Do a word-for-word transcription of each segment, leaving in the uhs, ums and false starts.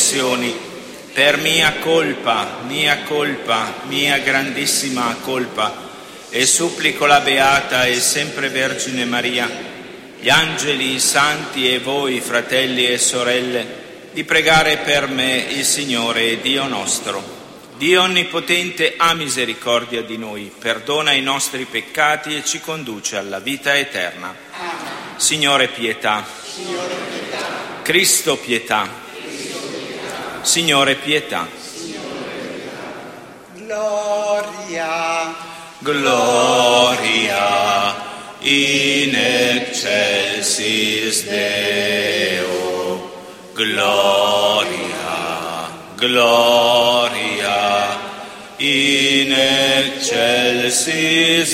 trasgressioni, per mia colpa, mia colpa, mia grandissima colpa, e supplico la Beata e sempre Vergine Maria, gli angeli, i santi e voi, fratelli e sorelle, di pregare per me il Signore Dio nostro. Dio Onnipotente ha misericordia di noi, perdona i nostri peccati e ci conduce alla vita eterna. Amen. Signore pietà. Signore pietà. Cristo pietà. Cristo pietà. Signore pietà. Signore pietà. Gloria. Gloria in excelsis Deo. Gloria, gloria in excelsis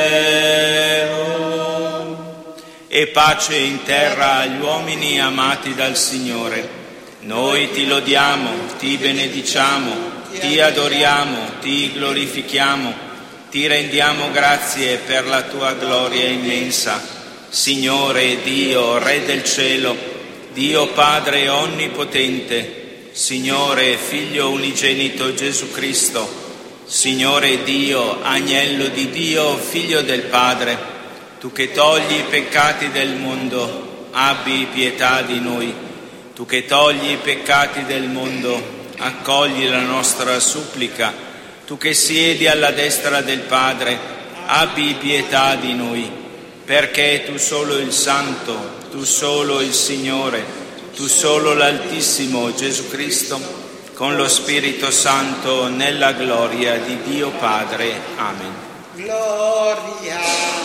Deo. E pace in terra agli uomini amati dal Signore. Noi ti lodiamo, ti benediciamo, ti adoriamo, ti glorifichiamo, ti rendiamo grazie per la tua gloria immensa. Signore Dio, Re del cielo, Dio Padre Onnipotente, Signore Figlio unigenito Gesù Cristo, Signore Dio, Agnello di Dio, Figlio del Padre, tu che togli i peccati del mondo, abbi pietà di noi. Tu che togli i peccati del mondo, accogli la nostra supplica. Tu che siedi alla destra del Padre, abbi pietà di noi, perché tu solo il Santo, tu solo il Signore, tu solo l'Altissimo Gesù Cristo, con lo Spirito Santo, nella gloria di Dio Padre. Amen. Gloria,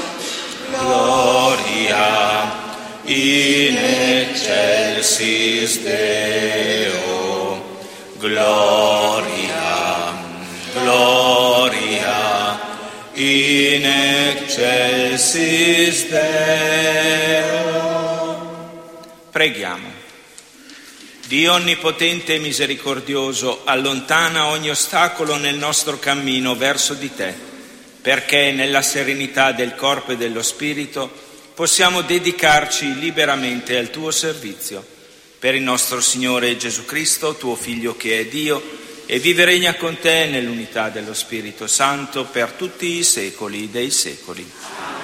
gloria in excelsis Deo. Gloria, gloria in excelsis Deo. Preghiamo. Dio Onnipotente e misericordioso, allontana ogni ostacolo nel nostro cammino verso di te, perché nella serenità del corpo e dello spirito possiamo dedicarci liberamente al tuo servizio. Per il nostro Signore Gesù Cristo, tuo Figlio che è Dio, e vive e regna con te nell'unità dello Spirito Santo per tutti i secoli dei secoli.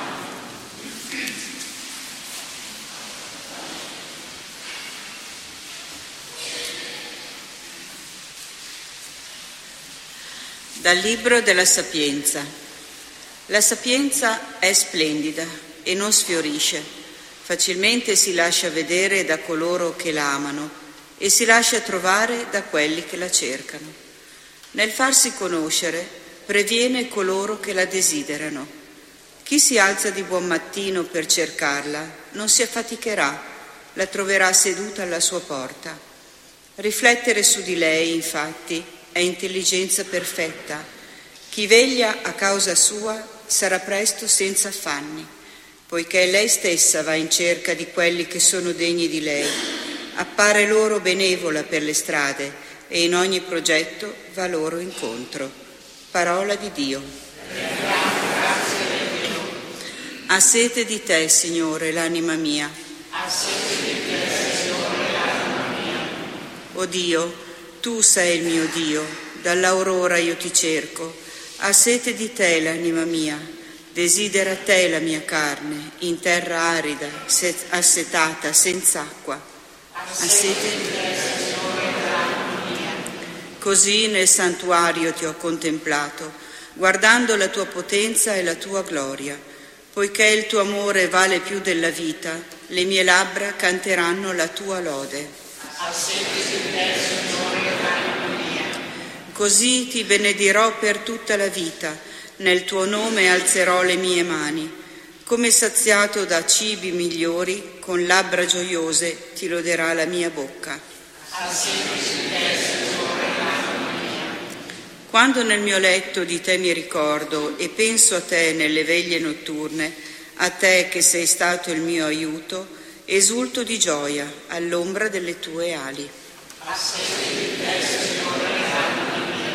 Dal Libro della Sapienza. La sapienza è splendida e non sfiorisce, facilmente si lascia vedere da coloro che la amano e si lascia trovare da quelli che la cercano. Nel farsi conoscere previene coloro che la desiderano. Chi si alza di buon mattino per cercarla non si affaticherà, la troverà seduta alla sua porta. Riflettere su di lei, infatti, è intelligenza perfetta. Chi veglia a causa sua sarà presto senza affanni, poiché lei stessa va in cerca di quelli che sono degni di lei, appare loro benevola per le strade e in ogni progetto va loro incontro. Parola di Dio. Ha sete di te, Signore, l'anima mia. Ha sete di te, Signore, l'anima mia. O Dio, tu sei il mio Dio, dall'aurora io ti cerco. Ha sete di te l'anima mia, desidera te la mia carne, in terra arida, assetata, senza acqua. Ha sete di te, Signore, l'anima mia. Così nel santuario ti ho contemplato, guardando la tua potenza e la tua gloria. Poiché il tuo amore vale più della vita, le mie labbra canteranno la tua lode. Ha sete di te, Signore, l'anima mia. Così ti benedirò per tutta la vita, nel tuo nome alzerò le mie mani. Come saziato da cibi migliori, con labbra gioiose ti loderà la mia bocca. Ha sete di te, Signore, l'anima mia. Quando nel mio letto di te mi ricordo e penso a te nelle veglie notturne, a te che sei stato il mio aiuto, esulto di gioia all'ombra delle tue ali. Ha sete di te, Signore, l'anima mia.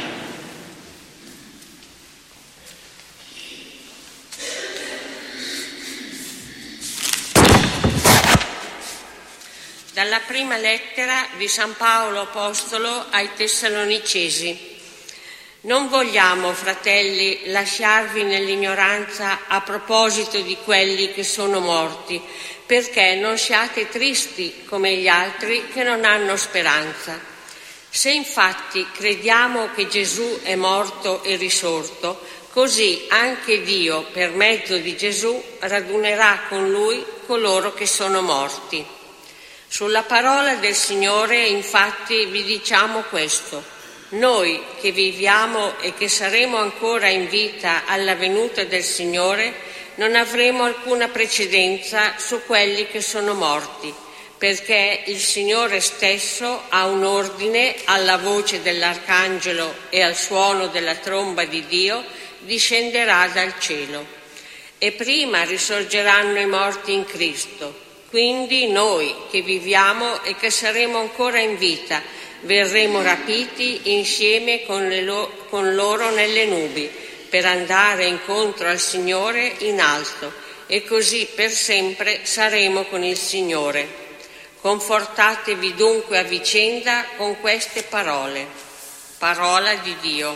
dalla prima lettera di San Paolo Apostolo ai Tessalonicesi. Non vogliamo, fratelli, lasciarvi nell'ignoranza a proposito di quelli che sono morti, perché non siate tristi come gli altri che non hanno speranza. Se infatti crediamo che Gesù è morto e risorto, così anche Dio, per mezzo di Gesù, radunerà con Lui coloro che sono morti. Sulla parola del Signore, infatti, vi diciamo questo: noi che viviamo e che saremo ancora in vita alla venuta del Signore, non avremo alcuna precedenza su quelli che sono morti, perché il Signore stesso ha un ordine, alla voce dell'Arcangelo e al suono della tromba di Dio, discenderà dal cielo. E prima risorgeranno i morti in Cristo. Quindi noi che viviamo e che saremo ancora in vita, verremo rapiti insieme con, le lo- con loro nelle nubi, per andare incontro al Signore in alto, e così per sempre saremo con il Signore. Confortatevi dunque a vicenda con queste parole. Parola di Dio.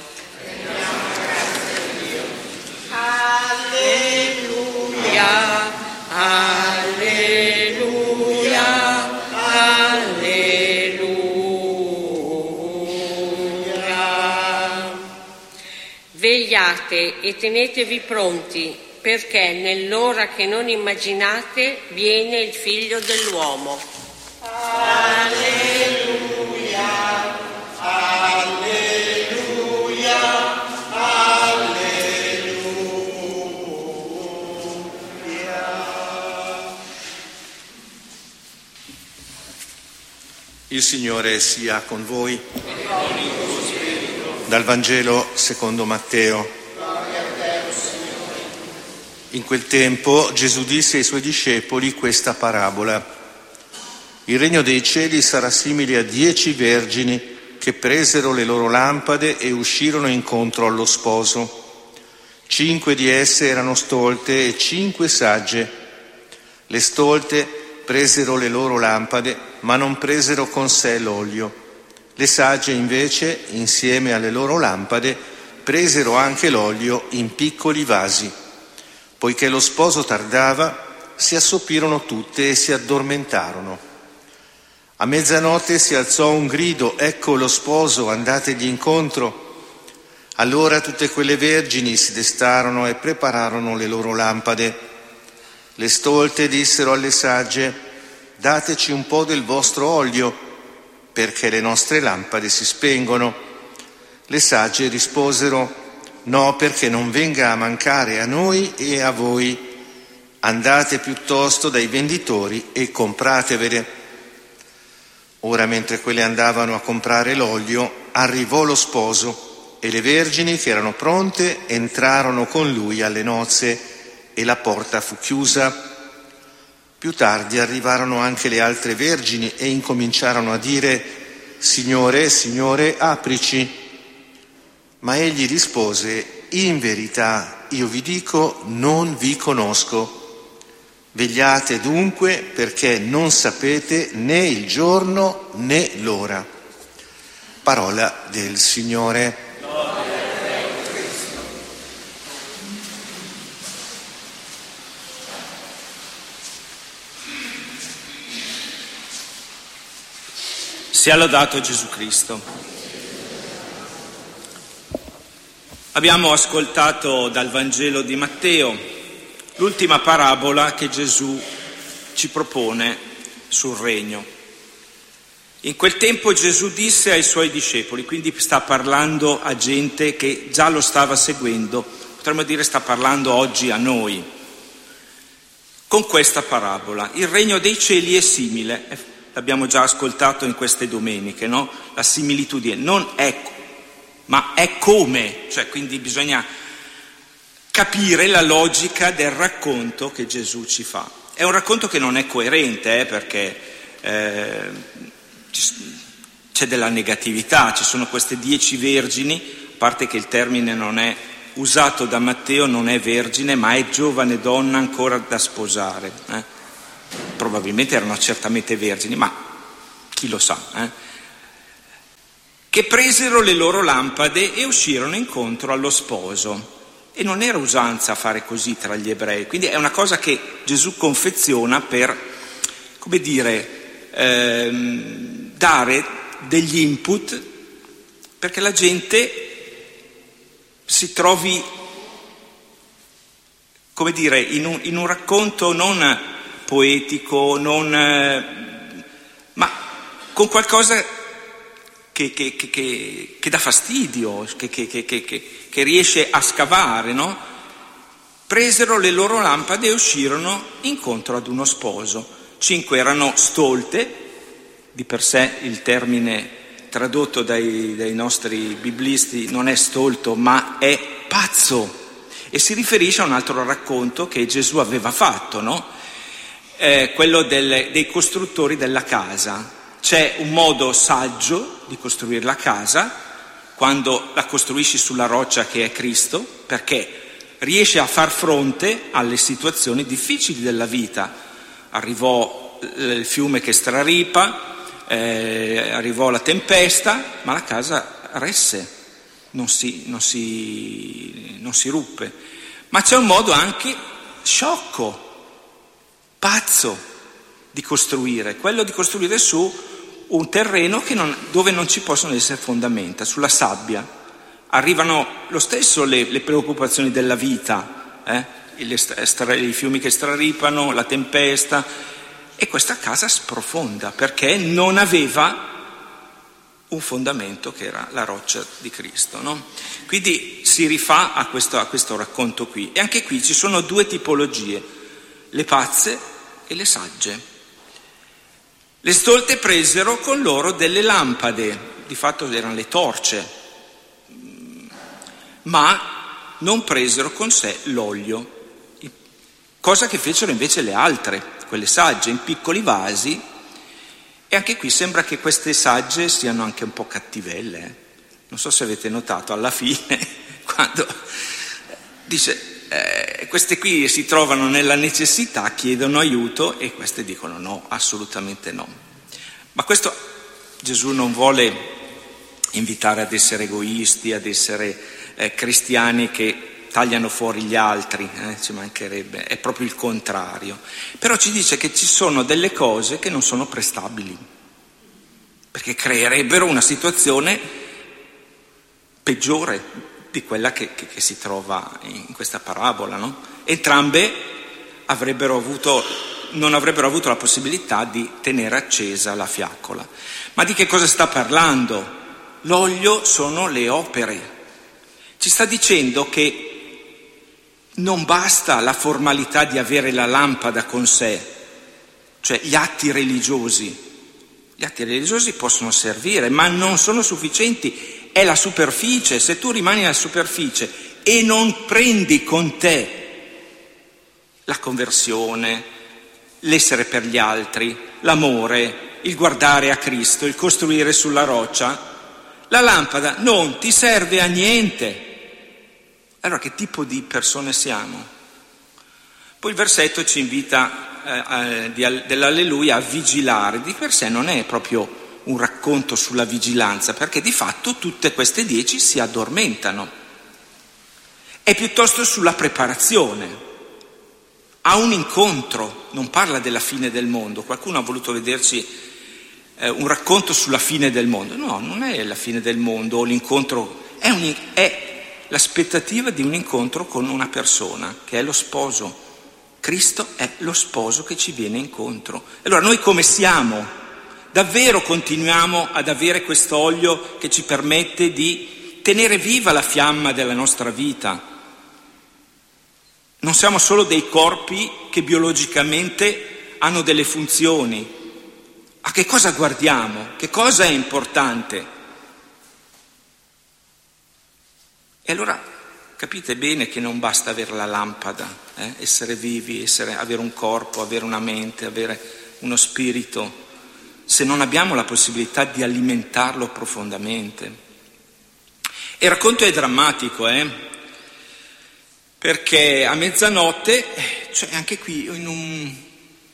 Alleluia, alleluia, alleluia. Vegliate e tenetevi pronti, perché nell'ora che non immaginate viene il Figlio dell'uomo. Alleluia, alleluia, alleluia. Il Signore sia con voi. Dal Vangelo secondo Matteo. In quel tempo Gesù disse ai suoi discepoli questa parabola: il regno dei cieli sarà simile a dieci vergini che presero le loro lampade e uscirono incontro allo sposo. Cinque di esse erano stolte e cinque sagge. Le stolte presero le loro lampade, ma non presero con sé l'olio. Le sagge invece, insieme alle loro lampade, presero anche l'olio in piccoli vasi. Poiché lo sposo tardava, si assoppirono tutte e si addormentarono. A mezzanotte si alzò un grido: ecco lo sposo, andategli incontro. Allora tutte quelle vergini si destarono e prepararono le loro lampade. Le stolte dissero alle sagge: dateci un po' del vostro olio, perché le nostre lampade si spengono. Le sagge risposero: no, perché non venga a mancare a noi e a voi. Andate piuttosto dai venditori e compratevele. Ora, mentre quelle andavano a comprare l'olio, arrivò lo sposo e le vergini che erano pronte entrarono con lui alle nozze e la porta fu chiusa. Più tardi arrivarono anche le altre vergini e incominciarono a dire: Signore, Signore, aprici. Ma egli rispose: in verità io vi dico, non vi conosco. Vegliate dunque, perché non sapete né il giorno né l'ora. Parola del Signore. Sia lodato Gesù Cristo. Abbiamo ascoltato dal Vangelo di Matteo l'ultima parabola che Gesù ci propone sul regno. In quel tempo Gesù disse ai suoi discepoli, quindi sta parlando a gente che già lo stava seguendo, potremmo dire sta parlando oggi a noi, con questa parabola: il regno dei cieli è simile. L'abbiamo già ascoltato in queste domeniche, no? La similitudine non è, ma è come, cioè quindi bisogna capire la logica del racconto che Gesù ci fa. È un racconto che non è coerente, eh, perché eh, c'è della negatività, ci sono queste dieci vergini, a parte che il termine non è usato da Matteo, non è vergine, ma è giovane donna ancora da sposare, eh. Probabilmente erano certamente vergini, ma chi lo sa, eh? Che presero le loro lampade e uscirono incontro allo sposo. E non era usanza fare così tra gli ebrei, quindi è una cosa che Gesù confeziona per, come dire, ehm, dare degli input perché la gente si trovi, come dire, in un, in un racconto non poetico, non, eh, ma con qualcosa che, che, che, che, che dà fastidio, che, che, che, che, che riesce a scavare, no? Presero le loro lampade e uscirono incontro ad uno sposo. Cinque erano stolte, di per sé il termine tradotto dai, dai nostri biblisti non è stolto ma è pazzo, e si riferisce a un altro racconto che Gesù aveva fatto, no? Eh, quello del, dei costruttori della casa. C'è un modo saggio di costruire la casa quando la costruisci sulla roccia che è Cristo, perché riesce a far fronte alle situazioni difficili della vita. Arrivò il fiume che straripa, eh, arrivò la tempesta, ma la casa resse, non si, non si, non si ruppe. Ma c'è un modo anche sciocco, pazzo di costruire, quello di costruire su un terreno che non, dove non ci possono essere fondamenta, sulla sabbia. Arrivano lo stesso le, le preoccupazioni della vita, eh? I, stra, i fiumi che straripano, la tempesta, e questa casa sprofonda perché non aveva un fondamento che era la roccia di Cristo, no? Quindi si rifà a questo, a questo racconto qui. E anche qui ci sono due tipologie, le pazze e le sagge. Le stolte presero con loro delle lampade, di fatto erano le torce, ma non presero con sé l'olio, cosa che fecero invece le altre, quelle sagge, in piccoli vasi. E anche qui sembra che queste sagge siano anche un po' cattivelle, eh? Non so se avete notato, alla fine, quando dice... Eh, queste qui si trovano nella necessità, chiedono aiuto, e queste dicono no, assolutamente no. Ma questo Gesù non vuole invitare ad essere egoisti, ad essere eh, cristiani che tagliano fuori gli altri, eh, ci mancherebbe, è proprio il contrario. Però ci dice che ci sono delle cose che non sono prestabili, perché creerebbero una situazione peggiore di quella che, che, che si trova in questa parabola, no? Entrambe avrebbero avuto, non avrebbero avuto la possibilità di tenere accesa la fiaccola. Ma di che cosa sta parlando? L'olio sono le opere. Ci sta dicendo che non basta la formalità di avere la lampada con sé, cioè gli atti religiosi. Gli atti religiosi possono servire, ma non sono sufficienti. È la superficie. Se tu rimani alla superficie e non prendi con te la conversione, l'essere per gli altri, l'amore, il guardare a Cristo, il costruire sulla roccia, la lampada non ti serve a niente. Allora che tipo di persone siamo? Poi il versetto ci invita eh, eh, di, dell'Alleluia a vigilare. Di per sé non è proprio un racconto sulla vigilanza, perché di fatto tutte queste dieci si addormentano. È piuttosto sulla preparazione, a un incontro, non parla della fine del mondo. Qualcuno ha voluto vederci eh, un racconto sulla fine del mondo. No, non è la fine del mondo o l'incontro, è, un, è l'aspettativa di un incontro con una persona, che è lo sposo. Cristo è lo sposo che ci viene incontro. Allora noi come siamo? Davvero continuiamo ad avere quest'olio che ci permette di tenere viva la fiamma della nostra vita? Non siamo solo dei corpi che biologicamente hanno delle funzioni. A che cosa guardiamo? Che cosa è importante? E allora capite bene che non basta avere la lampada, eh? essere vivi, essere, avere un corpo, avere una mente, avere uno spirito, se non abbiamo la possibilità di alimentarlo profondamente. E il racconto è drammatico, eh? Perché a mezzanotte, cioè anche qui in un,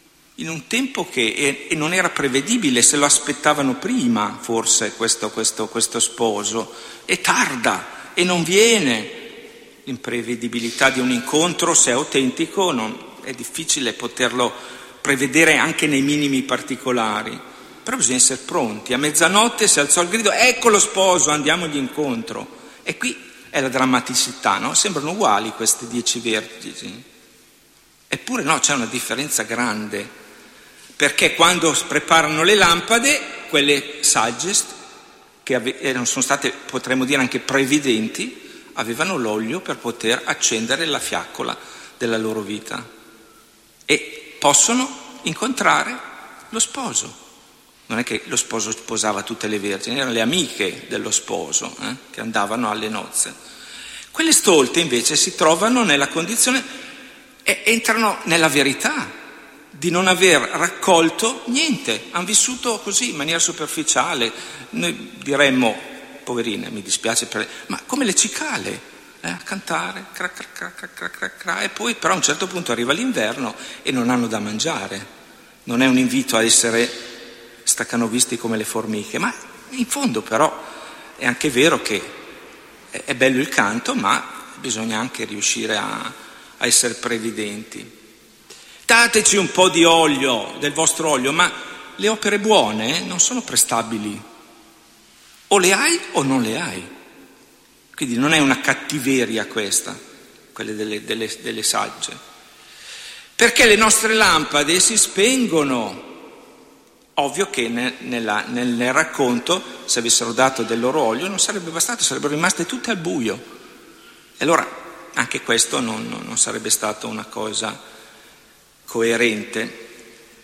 in un tempo che e, e non era prevedibile, se lo aspettavano prima forse questo, questo, questo sposo, e tarda e non viene. L'imprevedibilità di un incontro, se è autentico, non, è difficile poterlo prevedere anche nei minimi particolari, però bisogna essere pronti. A mezzanotte si alzò il grido: ecco lo sposo, andiamogli incontro. E qui è la drammaticità, no? Sembrano uguali questi dieci vergini, eppure no, c'è una differenza grande, perché quando preparano le lampade, quelle sagge, che ave- sono state, potremmo dire, anche previdenti, avevano l'olio per poter accendere la fiaccola della loro vita e possono incontrare lo sposo. Non è che lo sposo sposava tutte le vergini, erano le amiche dello sposo eh, che andavano alle nozze. Quelle stolte invece si trovano nella condizione e entrano nella verità di non aver raccolto niente, hanno vissuto così in maniera superficiale. Noi diremmo: poverine, mi dispiace per lei, ma come le cicale, eh, a cantare, cra, cra, cra, cra, cra, cra, cra, e poi però a un certo punto arriva l'inverno e non hanno da mangiare. Non è un invito a essere staccanovisti come le formiche, ma in fondo però è anche vero che è bello il canto, ma bisogna anche riuscire a, a essere previdenti. Dateci un po' di olio, del vostro olio, ma le opere buone non sono prestabili. O le hai o non le hai. Quindi non è una cattiveria questa, quelle delle, delle, delle sagge. Perché le nostre lampade si spengono. Ovvio che nel, nella, nel, nel racconto, se avessero dato del loro olio, non sarebbe bastato, sarebbero rimaste tutte al buio. E allora anche questo non, non sarebbe stata una cosa coerente.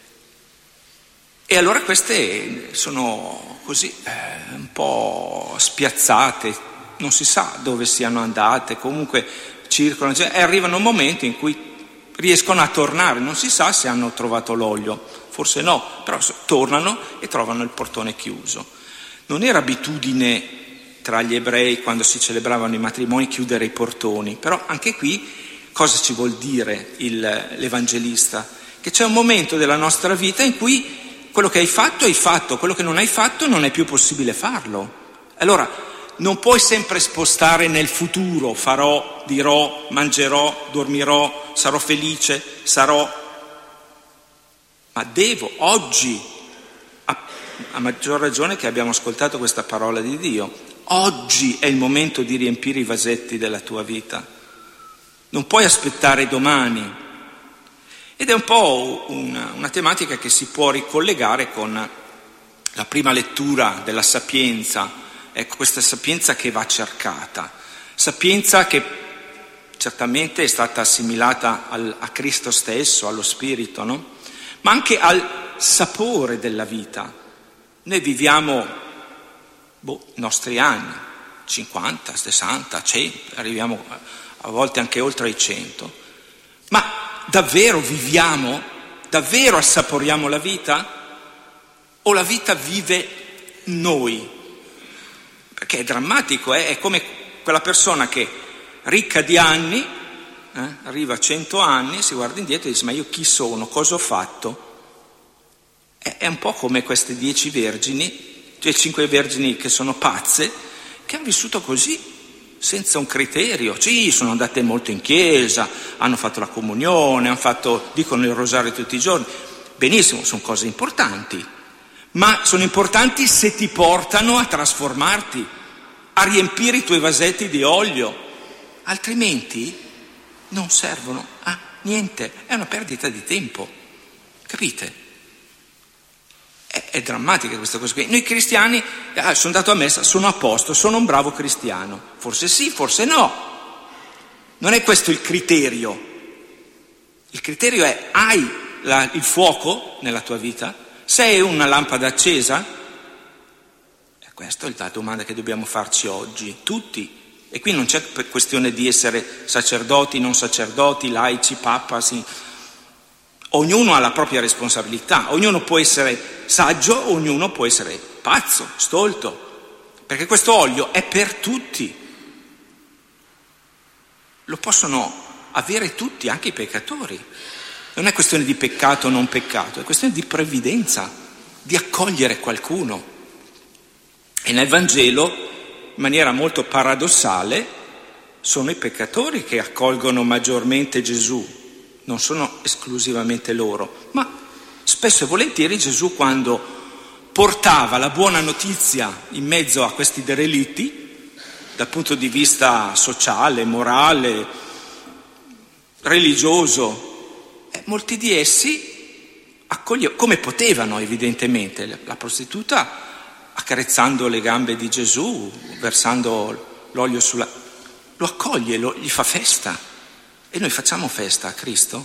E allora queste sono così eh, un po' spiazzate, non si sa dove siano andate, comunque circolano, cioè, e arrivano un momento in cui riescono a tornare, non si sa se hanno trovato l'olio, forse no, però tornano e trovano il portone chiuso. Non era abitudine tra gli ebrei, quando si celebravano i matrimoni, chiudere i portoni, però anche qui cosa ci vuol dire il, l'Evangelista? Che c'è un momento della nostra vita in cui quello che hai fatto hai fatto, quello che non hai fatto non è più possibile farlo. Allora non puoi sempre spostare nel futuro: farò, dirò, mangerò, dormirò, sarò felice, sarò, ma devo oggi, a, a maggior ragione che abbiamo ascoltato questa parola di Dio, oggi è il momento di riempire i vasetti della tua vita, non puoi aspettare domani. Ed è un po' una, una tematica che si può ricollegare con la prima lettura della Sapienza. Ecco, questa sapienza che va cercata, sapienza che certamente è stata assimilata al, a Cristo stesso, allo Spirito, no? Ma anche al sapore della vita. Noi viviamo boh, i nostri anni, cinquanta, sessanta, cento, arriviamo a volte anche oltre i cento, ma davvero viviamo? Davvero assaporiamo la vita? O la vita vive noi? Perché è drammatico, eh? È come quella persona che, ricca di anni, eh, arriva a cento anni, si guarda indietro e dice: ma io chi sono? Cosa ho fatto? È, è un po' come queste dieci vergini, cioè cinque vergini che sono pazze, che hanno vissuto così, senza un criterio. Sì, sono andate molto in chiesa, hanno fatto la comunione, hanno fatto, dicono il rosario tutti i giorni. Benissimo, sono cose importanti, ma sono importanti se ti portano a trasformarti, a riempire i tuoi vasetti di olio, altrimenti non servono a niente, è una perdita di tempo, capite? È, è drammatica questa cosa qui. Noi cristiani, ah, sono andato a messa, sono a posto, sono un bravo cristiano, forse sì, forse no, non è questo il criterio. Il criterio è: hai la, il fuoco nella tua vita? Sei una lampada accesa? E questa è la domanda che dobbiamo farci oggi, tutti. E qui non c'è questione di essere sacerdoti, non sacerdoti, laici, papa, sì. Ognuno ha la propria responsabilità, ognuno può essere saggio, ognuno può essere pazzo, stolto, perché questo olio è per tutti. Lo possono avere tutti, anche i peccatori. Non è questione di peccato o non peccato, è questione di previdenza, di accogliere qualcuno. E nel Vangelo, in maniera molto paradossale, sono i peccatori che accolgono maggiormente Gesù, non sono esclusivamente loro, ma spesso e volentieri Gesù, quando portava la buona notizia in mezzo a questi derelitti, dal punto di vista sociale, morale, religioso, eh, molti di essi accoglievano, come potevano evidentemente, la prostituta accarezzando le gambe di Gesù, versando l'olio sulla... lo accoglie, lo, gli fa festa. E noi facciamo festa a Cristo?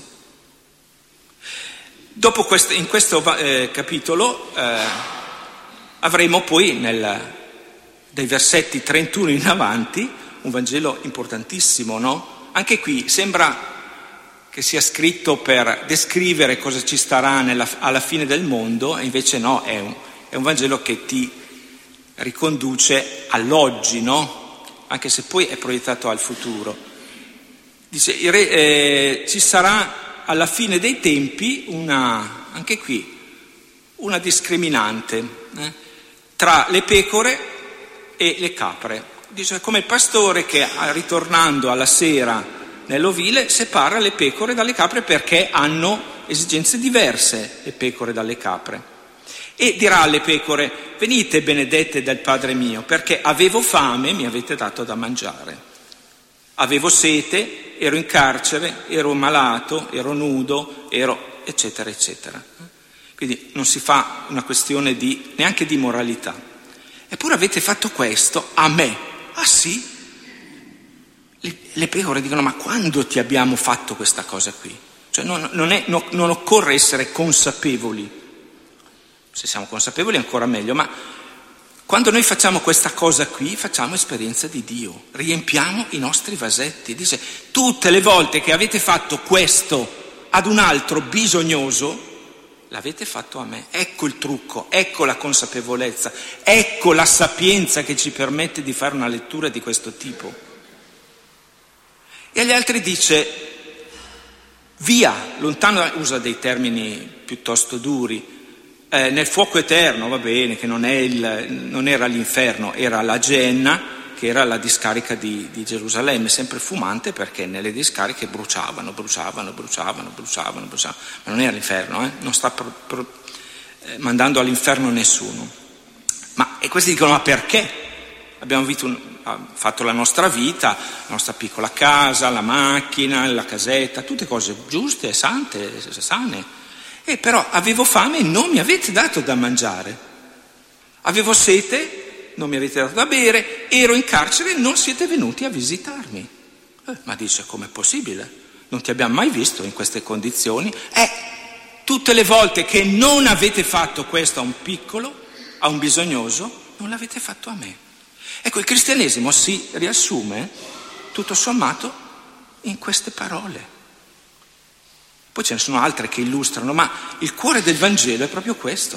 Dopo questo, in questo eh, capitolo eh, avremo poi nel, dai versetti trentuno in avanti un Vangelo importantissimo, no? Anche qui sembra che sia scritto per descrivere cosa ci starà nella, alla fine del mondo, e invece no, è un, è un Vangelo che ti riconduce all'oggi, no? Anche se poi è proiettato al futuro. Dice, eh, ci sarà alla fine dei tempi una, anche qui, una discriminante eh, tra le pecore e le capre. Dice, come il pastore che ritornando alla sera nell'ovile separa le pecore dalle capre, perché hanno esigenze diverse le pecore dalle capre. E dirà alle pecore: venite benedette del Padre mio, perché avevo fame e mi avete dato da mangiare, avevo sete, ero in carcere, ero malato, ero nudo, ero eccetera eccetera. Quindi non si fa una questione di neanche di moralità. Eppure avete fatto questo a me. Ah sì? Le, le pecore dicono: ma quando ti abbiamo fatto questa cosa qui? Cioè non, non, è, no, non occorre essere consapevoli. Se siamo consapevoli ancora meglio, ma quando noi facciamo questa cosa qui facciamo esperienza di Dio, riempiamo i nostri vasetti. Dice: tutte le volte che avete fatto questo ad un altro bisognoso, l'avete fatto a me. Ecco il trucco, ecco la consapevolezza, ecco la sapienza che ci permette di fare una lettura di questo tipo. E agli altri dice: via, lontano, usa dei termini piuttosto duri, eh, nel fuoco eterno, va bene, che non, è il, non era l'inferno, era la Geenna, che era la discarica di, di Gerusalemme, sempre fumante, perché nelle discariche bruciavano, bruciavano, bruciavano, bruciavano, bruciavano, ma non era l'inferno, eh? Non sta pro, pro, eh, mandando all'inferno nessuno. Ma e questi dicono: ma perché? Abbiamo un, fatto la nostra vita, la nostra piccola casa, la macchina, la casetta, tutte cose giuste, sante, sane. E però avevo fame e non mi avete dato da mangiare. Avevo sete, non mi avete dato da bere. Ero in carcere e non siete venuti a visitarmi. Eh, ma dice: com'è possibile? Non ti abbiamo mai visto in queste condizioni. Eh, tutte le volte che non avete fatto questo a un piccolo, a un bisognoso, non l'avete fatto a me. Ecco, il cristianesimo si riassume, tutto sommato, in queste parole. Poi ce ne sono altre che illustrano, ma il cuore del Vangelo è proprio questo.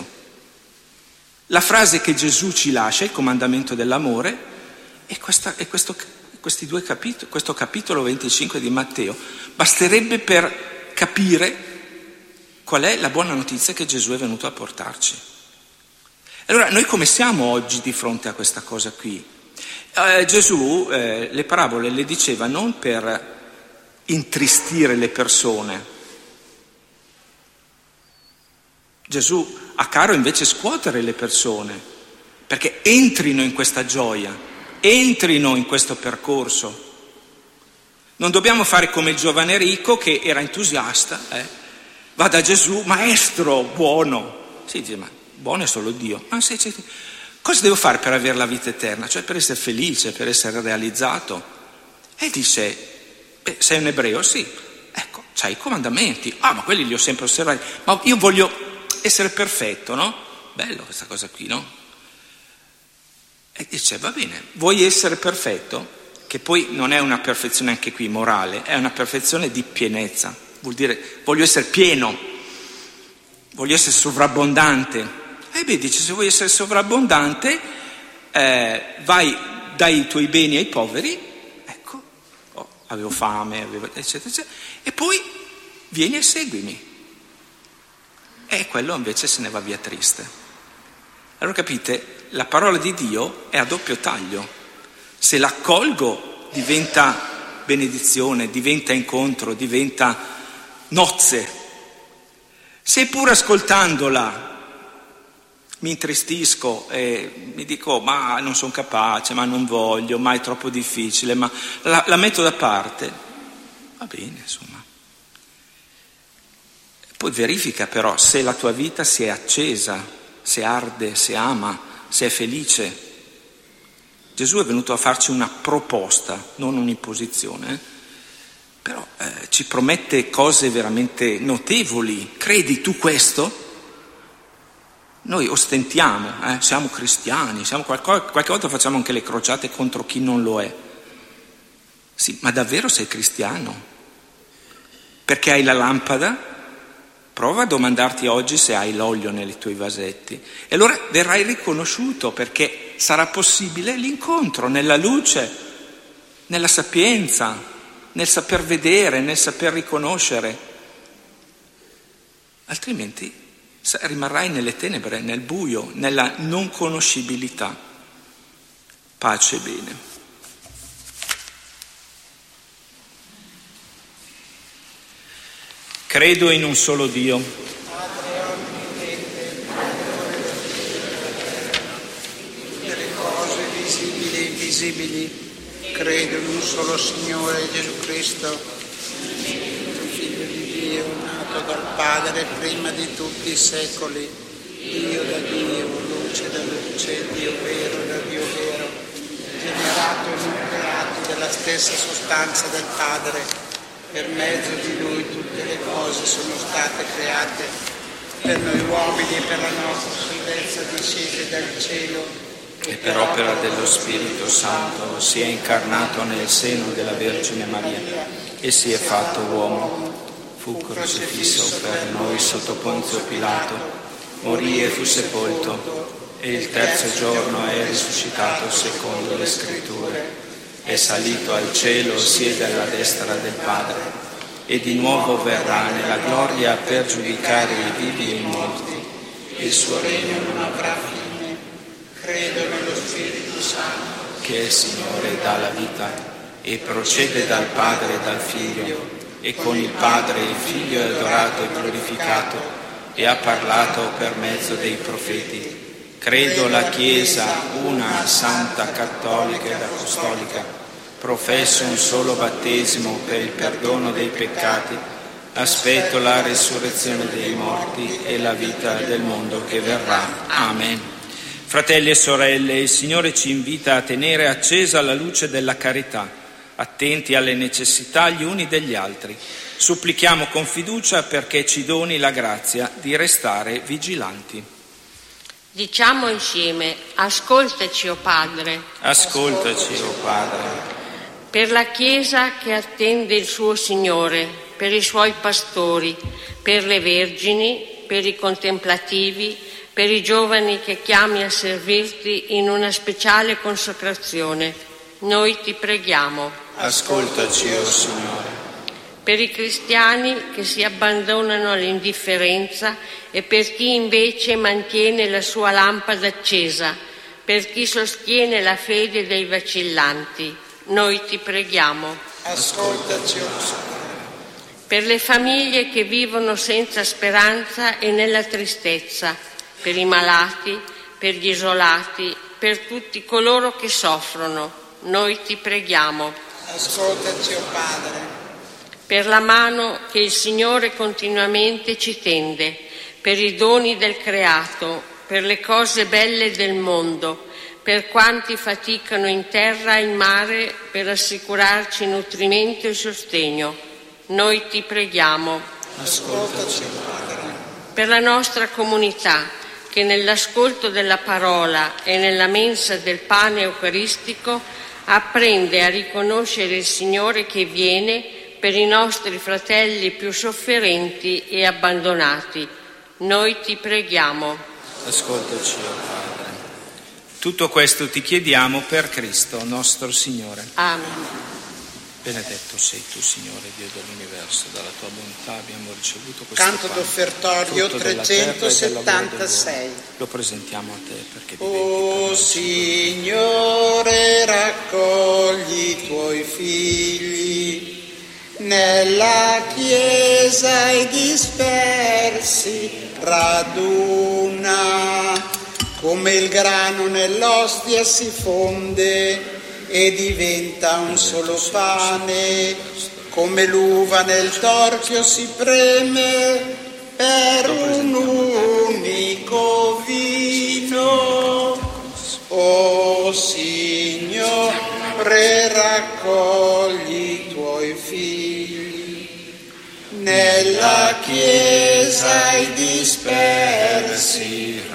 La frase che Gesù ci lascia, il comandamento dell'amore, è, questa, è questo, questi due capitoli, questo capitolo venticinque di Matteo. Basterebbe per capire qual è la buona notizia che Gesù è venuto a portarci. Allora, noi come siamo oggi di fronte a questa cosa qui? Eh, Gesù eh, le parabole le diceva non per intristire le persone. Gesù ha caro invece scuotere le persone, perché entrino in questa gioia, entrino in questo percorso. Non dobbiamo fare come il giovane ricco che era entusiasta, eh? Va da Gesù: maestro buono. Si dice: ma buono è solo Dio. Ma se, se, cosa devo fare per avere la vita eterna? Cioè per essere felice, per essere realizzato. E dice: beh, sei un ebreo? Sì. Ecco, c'hai i comandamenti. Ah, ma quelli li ho sempre osservati. Ma io voglio essere perfetto, no? Bello questa cosa qui, no? E dice: va bene, vuoi essere perfetto? Che poi non è una perfezione anche qui morale, è una perfezione di pienezza. Vuol dire, voglio essere pieno, voglio essere sovrabbondante. E beh, dice: se vuoi essere sovrabbondante, eh, vai, dai i tuoi beni ai poveri. Ecco, oh, avevo fame, avevo, eccetera, eccetera. E poi vieni e seguimi. e quello invece se ne va via triste. Allora capite, la parola di Dio è a doppio taglio. Se l'accolgo diventa benedizione, diventa incontro, diventa nozze. Se pur ascoltandola mi intristisco e mi dico ma non sono capace, ma non voglio, ma è troppo difficile, ma la, la metto da parte, va bene, insomma. Poi verifica però se la tua vita si è accesa, se arde, se ama, se è felice. Gesù è venuto a farci una proposta, non un'imposizione, eh? Però eh, ci promette cose veramente notevoli. Credi tu questo? Noi ostentiamo, eh? Siamo cristiani, siamo qualcosa, qualche volta facciamo anche le crociate contro chi non lo è. Sì, ma davvero sei cristiano? Perché hai la lampada? Prova a domandarti oggi se hai l'olio nei tuoi vasetti. E allora verrai riconosciuto, perché sarà possibile l'incontro nella luce, nella sapienza, nel saper vedere, nel saper riconoscere. Altrimenti rimarrai nelle tenebre, nel buio, nella non conoscibilità. Pace e bene. Credo in un solo Dio, delle cose visibili e invisibili. Credo in un solo Signore Gesù Cristo, Figlio di Dio, nato dal Padre prima di tutti i secoli, Dio da Dio, luce da luce, Dio vero da Dio vero, generato e non creato della stessa sostanza del Padre. Per mezzo di Lui tutte le cose sono state create, per noi uomini e per la nostra salvezza discese dal cielo, e per opera dello Spirito Santo si è incarnato nel seno della Vergine Maria e si è fatto uomo. Fu crocifisso per noi sotto Ponzio Pilato, morì e fu sepolto, e il terzo giorno è risuscitato secondo le Scritture. È salito al cielo, siede alla destra del Padre, e di nuovo verrà nella gloria per giudicare i vivi e i morti. Il suo regno non avrà fine. Credo nello Spirito Santo, che è Signore e dà la vita, e procede dal Padre e dal Figlio, e con il Padre e il Figlio è adorato e glorificato, e ha parlato per mezzo dei profeti. Credo la Chiesa, una, santa, cattolica ed apostolica. Professo un solo battesimo per il perdono dei peccati. Aspetto la risurrezione dei morti e la vita del mondo che verrà. Amen. Fratelli e sorelle, il Signore ci invita a tenere accesa la luce della carità, attenti alle necessità gli uni degli altri. Supplichiamo con fiducia perché ci doni la grazia di restare vigilanti. Diciamo insieme: ascoltaci, o Padre. Ascoltaci, o Padre. Per la Chiesa che attende il suo Signore, per i suoi pastori, per le vergini, per i contemplativi, per i giovani che chiami a servirti in una speciale consacrazione, noi ti preghiamo. Ascoltaci, o Signore. Per i cristiani che si abbandonano all'indifferenza e per chi invece mantiene la sua lampada accesa, per chi sostiene la fede dei vacillanti, noi ti preghiamo. ascoltaci, o Signore. Per le famiglie che vivono senza speranza e nella tristezza, per i malati, per gli isolati, per tutti coloro che soffrono, noi ti preghiamo. Ascoltaci, o Padre. Per la mano che il Signore continuamente ci tende, per i doni del creato, per le cose belle del mondo, per quanti faticano in terra e in mare per assicurarci nutrimento e sostegno, noi ti preghiamo. Ascoltaci, Padre. Per la nostra comunità, che nell'ascolto della parola e nella mensa del pane eucaristico apprende a riconoscere il Signore che viene per i nostri fratelli più sofferenti e abbandonati. Noi ti preghiamo. Ascoltaci, o Padre. Tutto questo ti chiediamo per Cristo nostro Signore. Amen. Benedetto sei tu, Signore, Dio dell'universo, dalla tua bontà abbiamo ricevuto questo Canto pane, d'offertorio frutto della terra e del lavoro trecentosettantasei. dell'uomo. Lo presentiamo a te perché diventi O per noi Signore, raccogli i tuoi figli nella Chiesa e dispersi raduna, come il grano nell'ostia si fonde e diventa un solo pane, come l'uva nel torchio si preme per un unico vino. O Signore, raccogli i tuoi figli nella Chiesa i dispersi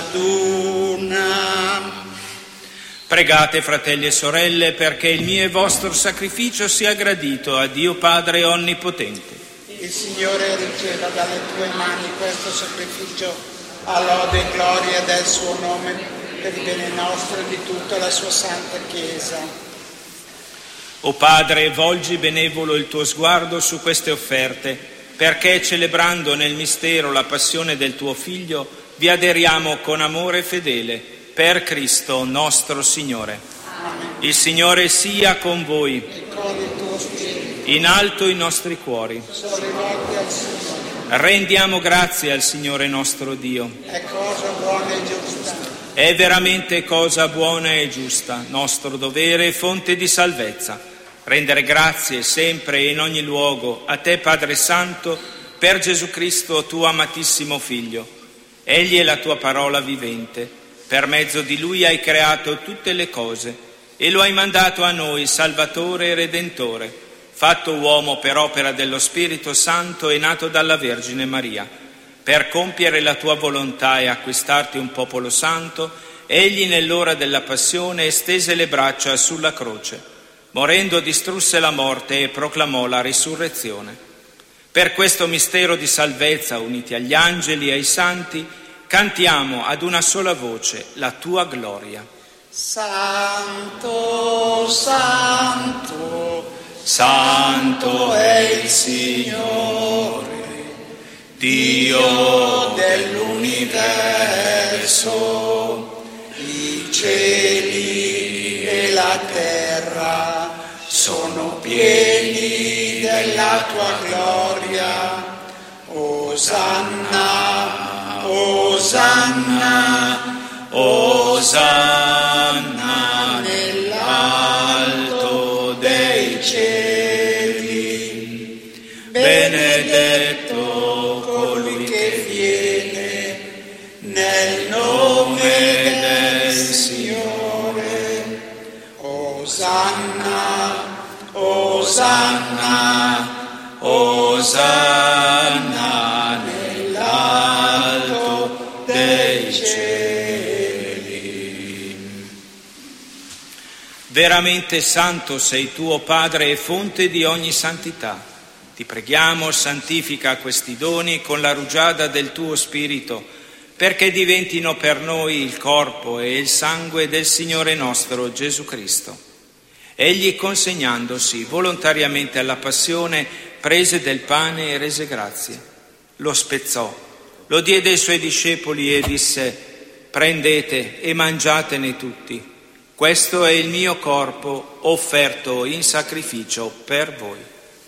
raduna. Pregate, fratelli e sorelle, perché il mio e vostro sacrificio sia gradito a Dio Padre Onnipotente. Il Signore riceva dalle tue mani questo sacrificio a lode e gloria del suo nome, per il bene nostro e di tutta la sua santa Chiesa. O Padre, volgi benevolo il tuo sguardo su queste offerte, perché celebrando nel mistero la passione del tuo Figlio, vi aderiamo con amore fedele. Per Cristo nostro Signore. Amen. Il Signore sia con voi. E con il tuo spirito. In alto i nostri cuori. Sono rivolti al Signore. Rendiamo grazie al Signore nostro Dio. È cosa buona e giusta. È veramente cosa buona e giusta, nostro dovere e fonte di salvezza. Rendere grazie sempre e in ogni luogo a te, Padre Santo, per Gesù Cristo, tuo amatissimo Figlio. Egli è la tua parola vivente. Per mezzo di Lui hai creato tutte le cose e lo hai mandato a noi, Salvatore e Redentore, fatto uomo per opera dello Spirito Santo e nato dalla Vergine Maria. Per compiere la tua volontà e acquistarti un popolo santo, egli nell'ora della passione estese le braccia sulla croce. Morendo distrusse la morte e proclamò la risurrezione. Per questo mistero di salvezza, uniti agli angeli e ai santi, cantiamo ad una sola voce la tua gloria. Santo, santo, santo è il Signore, Dio dell'universo. I cieli e la terra sono pieni della tua gloria. Osanna, Osanna, Osanna nell'alto dei cieli. Benedetto colui che viene nel nome del Signore. Osanna, Osanna, Osanna nell'alto dei cieli. Veramente santo sei tu, o Padre, e fonte di ogni santità. Ti preghiamo, santifica questi doni con la rugiada del tuo Spirito, perché diventino per noi il corpo e il sangue del Signore nostro Gesù Cristo. Egli, consegnandosi volontariamente alla passione, prese del pane e rese grazie. Lo spezzò, lo diede ai suoi discepoli e disse: prendete e mangiatene tutti. Questo è il mio corpo offerto in sacrificio per voi.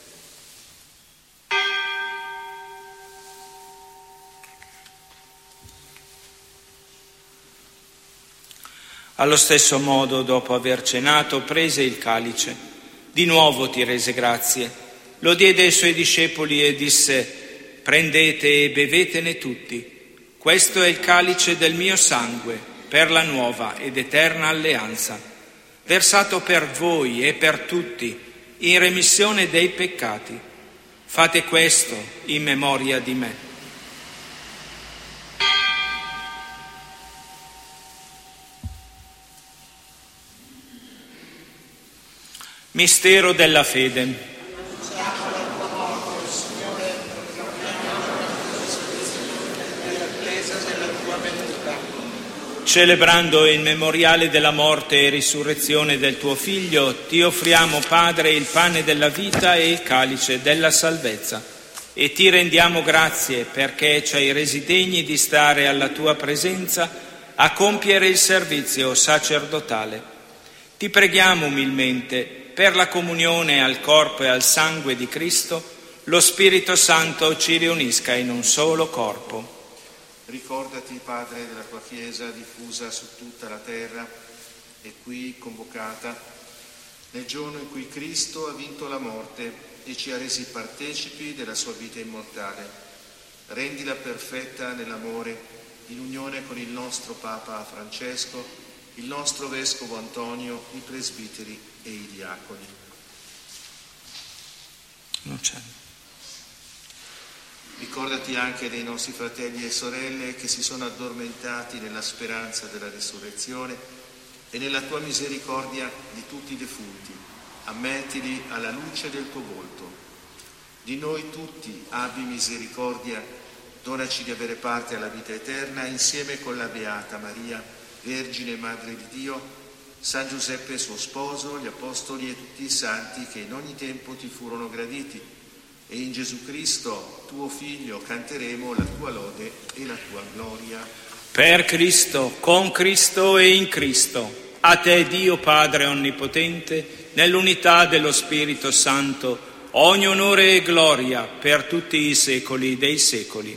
Allo stesso modo, dopo aver cenato, prese il calice. Di nuovo ti rese grazie. Lo diede ai suoi discepoli e disse: prendete e bevetene tutti. Questo è il calice del mio sangue, per la nuova ed eterna alleanza, versato per voi e per tutti, in remissione dei peccati. Fate questo in memoria di me. Mistero della fede. Celebrando il memoriale della morte e risurrezione del tuo Figlio, ti offriamo, Padre, il pane della vita e il calice della salvezza, e ti rendiamo grazie perché ci hai resi degni di stare alla tua presenza a compiere il servizio sacerdotale. Ti preghiamo umilmente, per la comunione al corpo e al sangue di Cristo, lo Spirito Santo ci riunisca in un solo corpo. Ricordati, Padre, della tua Chiesa diffusa su tutta la terra e qui convocata nel giorno in cui Cristo ha vinto la morte e ci ha resi partecipi della sua vita immortale. Rendila perfetta nell'amore, in unione con il nostro Papa Francesco, il nostro Vescovo Antonio, i presbiteri e i diaconi. Non c'è. Ricordati anche dei nostri fratelli e sorelle che si sono addormentati nella speranza della risurrezione e nella tua misericordia di tutti i defunti. Ammettili alla luce del tuo volto. Di noi tutti abbi misericordia, donaci di avere parte alla vita eterna insieme con la Beata Maria, Vergine Madre di Dio, San Giuseppe suo sposo, gli Apostoli e tutti i santi che in ogni tempo ti furono graditi. E in Gesù Cristo, tuo Figlio, canteremo la tua lode e la tua gloria. Per Cristo, con Cristo e in Cristo, a te Dio Padre Onnipotente, nell'unità dello Spirito Santo, ogni onore e gloria per tutti i secoli dei secoli.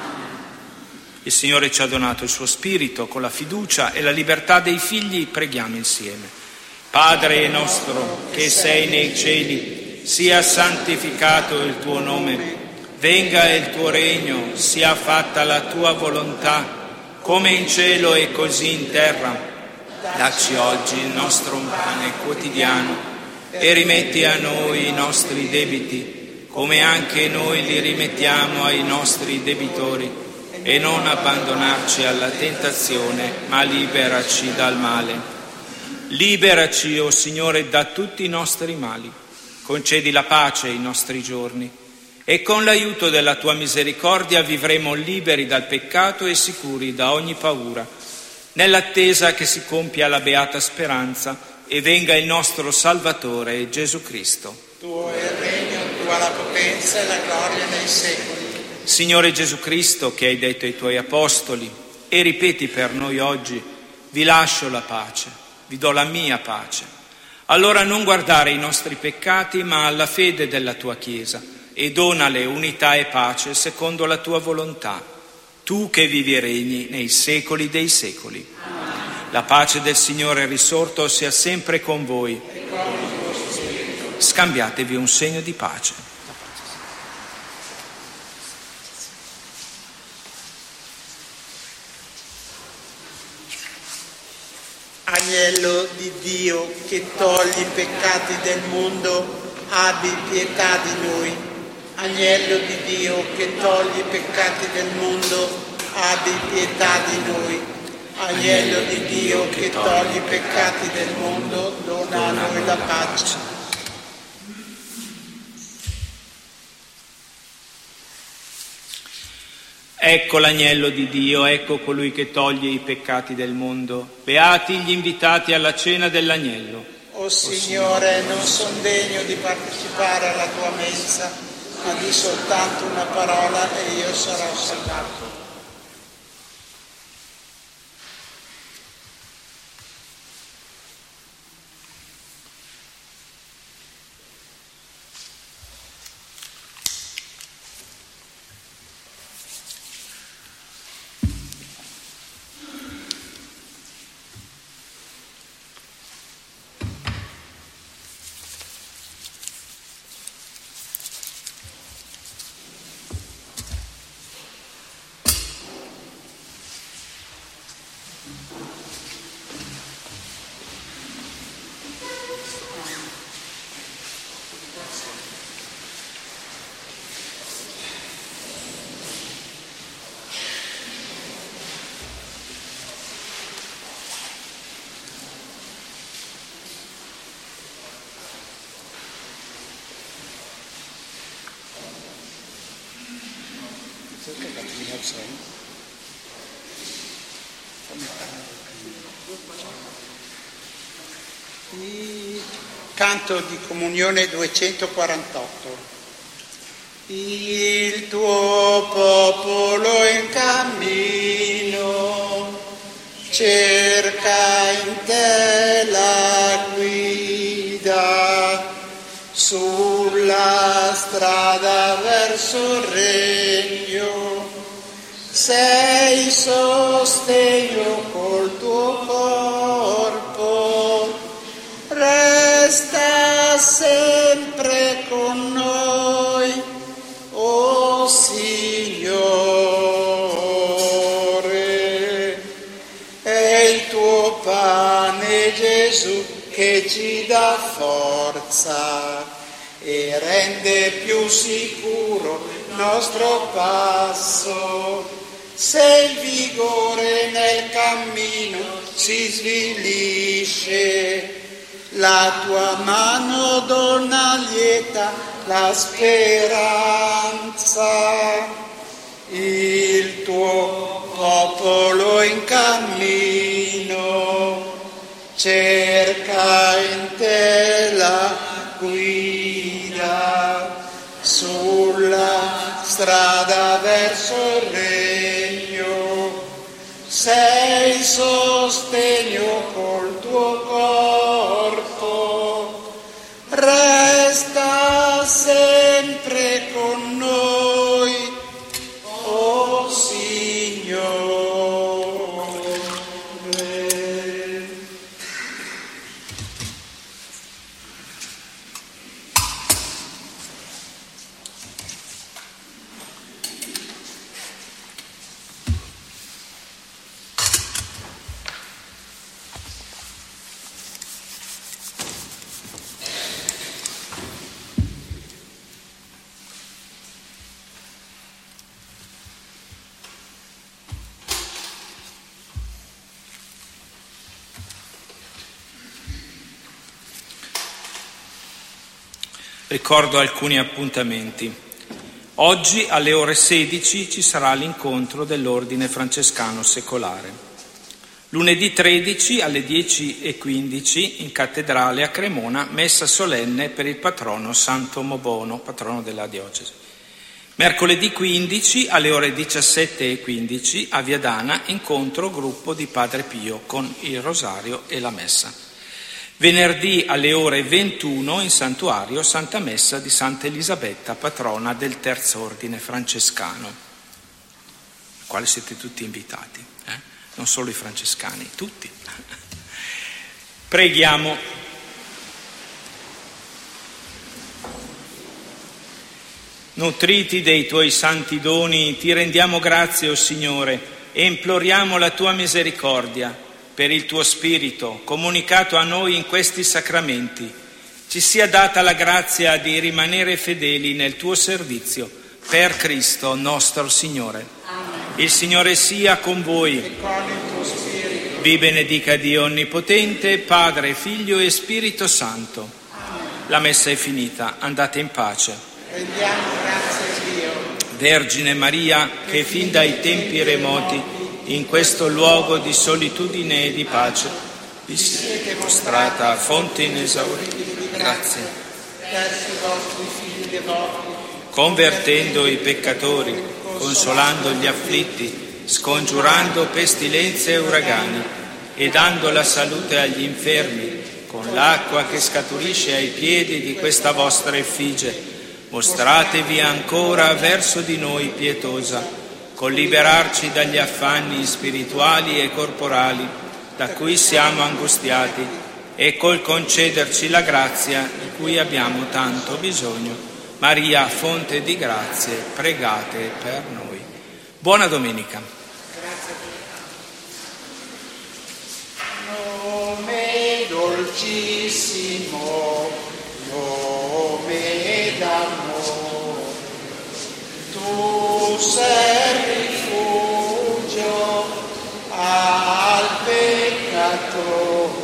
Il Signore ci ha donato il suo Spirito, con la fiducia e la libertà dei figli preghiamo insieme. Padre nostro che sei nei cieli, sia santificato il tuo nome, venga il tuo regno, sia fatta la tua volontà, come in cielo e così in terra. Dacci oggi il nostro pane quotidiano e rimetti a noi i nostri debiti, come anche noi li rimettiamo ai nostri debitori, e non abbandonarci alla tentazione, ma liberaci dal male. Liberaci, o Signore, da tutti i nostri mali. Concedi la pace ai nostri giorni e con l'aiuto della tua misericordia vivremo liberi dal peccato e sicuri da ogni paura, nell'attesa che si compia la beata speranza e venga il nostro Salvatore Gesù Cristo. Tuo è il regno, tua la potenza e la gloria nei secoli. Signore Gesù Cristo, che hai detto ai tuoi apostoli e ripeti per noi oggi, vi lascio la pace, vi do la mia pace. Allora non guardare i nostri peccati, ma alla fede della tua Chiesa, e donale unità e pace secondo la tua volontà, tu che vivi e regni nei secoli dei secoli. La pace del Signore risorto sia sempre con voi. Scambiatevi un segno di pace. Agnello di Dio che togli i peccati del mondo, abbi pietà di noi. Agnello di Dio che togli i peccati del mondo, abbi pietà di noi. Agnello di Dio che togli i peccati del mondo, dona a noi la pace. Ecco l'agnello di Dio, ecco colui che toglie i peccati del mondo. Beati gli invitati alla cena dell'agnello. O Signore, non son degno di partecipare alla tua mensa, ma di soltanto una parola e io sarò salvato. Look at that, we have some. Il canto di comunione duecentoquarantotto. Il tuo popolo in cammino cerca in te la guida sulla strada verso il regno. Sei sostegno col tuo corpo, resta sempre con noi, o Signore. È il tuo pane, Gesù, che ci dà forza e rende più sicuro il nostro passo. Se il vigore nel cammino si svilisce, la tua mano dona lieta la speranza. Il tuo popolo in cammino cerca in te la guida sulla strada verso il regno. Sei sostegno col tuo corpo, resta sempre con noi, o Signore. Ricordo alcuni appuntamenti. Oggi alle ore sedici ci sarà l'incontro dell'Ordine Francescano Secolare. Lunedì tredici alle dieci e quindici in cattedrale a Cremona, messa solenne per il patrono Santo Mobono, patrono della diocesi. Mercoledì quindici alle ore diciassette e quindici a Viadana, incontro gruppo di Padre Pio con il rosario e la messa. Venerdì alle ore ventuno in santuario Santa Messa di Santa Elisabetta, patrona del Terzo Ordine Francescano, al quale siete tutti invitati, eh? Non solo i francescani, tutti. Preghiamo. Nutriti dei tuoi santi doni, ti rendiamo grazie, o Signore, e imploriamo la tua misericordia. Per il tuo Spirito, comunicato a noi in questi sacramenti, ci sia data la grazia di rimanere fedeli nel tuo servizio, per Cristo nostro Signore. Amen. Il Signore sia con voi. E con il tuo Spirito. Vi benedica Dio Onnipotente, Padre, Figlio e Spirito Santo. Amen. La messa è finita, andate in pace. Rendiamo grazie a Dio. Vergine Maria, che fin dai tempi remoti in questo luogo di solitudine e di pace vi siete mostrata fonte inesauribile di grazia, verso i vostri figli devoti, convertendo i peccatori, consolando gli afflitti, scongiurando pestilenze e uragani e dando la salute agli infermi, con l'acqua che scaturisce ai piedi di questa vostra effigie. Mostratevi ancora verso di noi pietosa, col liberarci dagli affanni spirituali e corporali da cui siamo angustiati e col concederci la grazia di cui abbiamo tanto bisogno. Maria, fonte di grazie, pregate per noi. Buona domenica. Grazie a Nome dolcissimo, nome d'amore, tu sei rifugio al peccatore,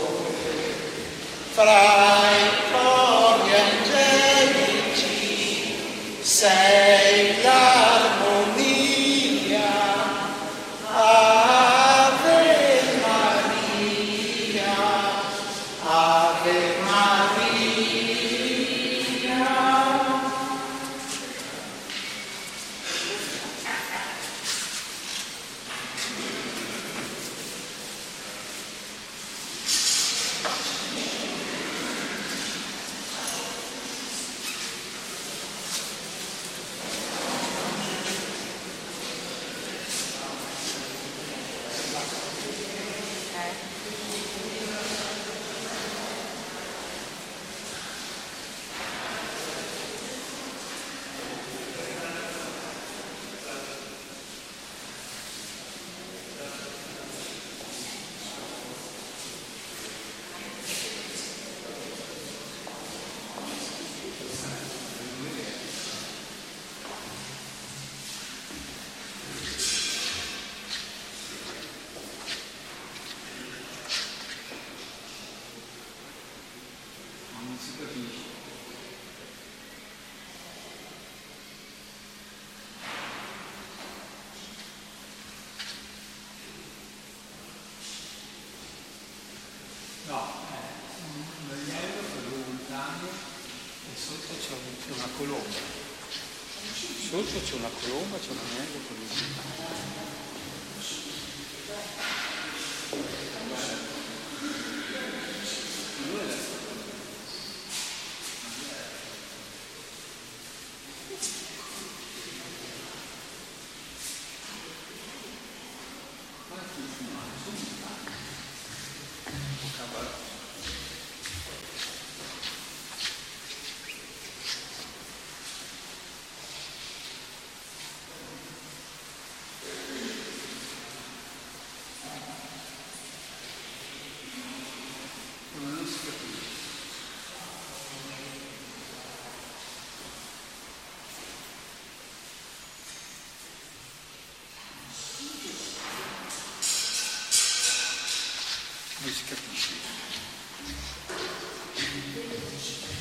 fra i cori angelici sei l'armonia. Ave Maria, Ave Ave Maria. C'è una colomba, sotto c'è una colomba, c'è un anello con non si capisce.